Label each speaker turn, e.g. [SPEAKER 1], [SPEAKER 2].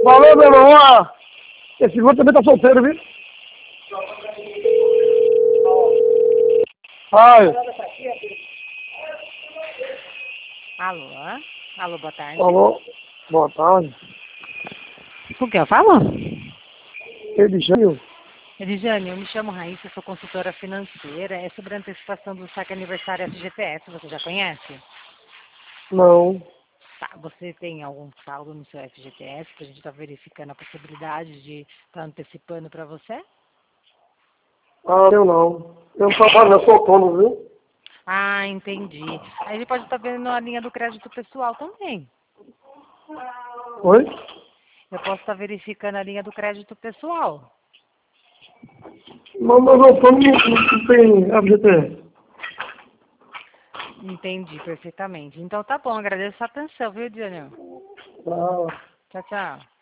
[SPEAKER 1] Falou, meu irmão. Ó, esse outro também tá solteiro, viu? Ai.
[SPEAKER 2] Alô? Alô, boa tarde.
[SPEAKER 1] Falou. Boa tarde.
[SPEAKER 2] Com quem eu falo?
[SPEAKER 1] Eligênio?
[SPEAKER 2] Elijane, eu me chamo Raíssa, sou consultora financeira. É sobre a antecipação do saque aniversário FGTS, você já conhece?
[SPEAKER 1] Não.
[SPEAKER 2] Tá, você tem algum saldo no seu FGTS que a gente está verificando a possibilidade de estar antecipando para você?
[SPEAKER 1] Ah, eu não. Eu não trabalho, eu sou autônomo, viu?
[SPEAKER 2] Ah, entendi. Aí ele pode estar vendo a linha do crédito pessoal também.
[SPEAKER 1] Oi?
[SPEAKER 2] Eu posso estar verificando a linha do crédito pessoal.
[SPEAKER 1] Mas autônomo não tem FGTS.
[SPEAKER 2] Entendi perfeitamente. Então tá bom, agradeço a atenção, viu, Daniel?
[SPEAKER 1] Ah.
[SPEAKER 2] Tchau, tchau.